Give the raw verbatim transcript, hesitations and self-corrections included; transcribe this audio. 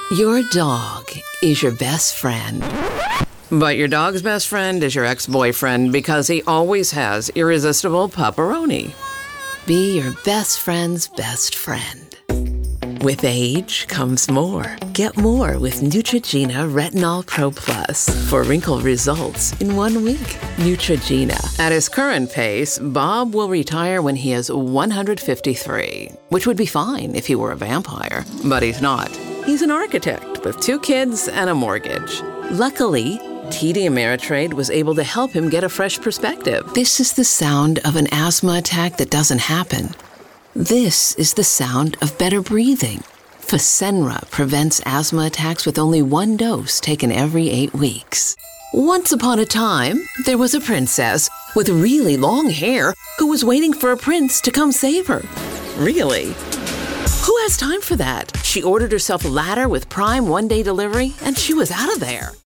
Your dog is your best friend. But your dog's best friend is your ex-boyfriend because he always has irresistible pepperoni. Be your best friend's best friend. With age comes more. Get more with Neutrogena Retinol Pro Plus for wrinkle results in one week. Neutrogena. At his current pace, Bob will retire when he is one hundred fifty-three, which would be fine if he were a vampire. But he's not. He's an architect with two kids and a mortgage. Luckily, T D Ameritrade was able to help him get a fresh perspective. This is the sound of an asthma attack that doesn't happen. This is the sound of better breathing. Fasenra prevents asthma attacks with only one dose taken every eight weeks. Once upon a time, there was a princess with really long hair who was waiting for a prince to come save her. Really? Who has time for that? She ordered herself a ladder with Prime one-day delivery, and she was out of there.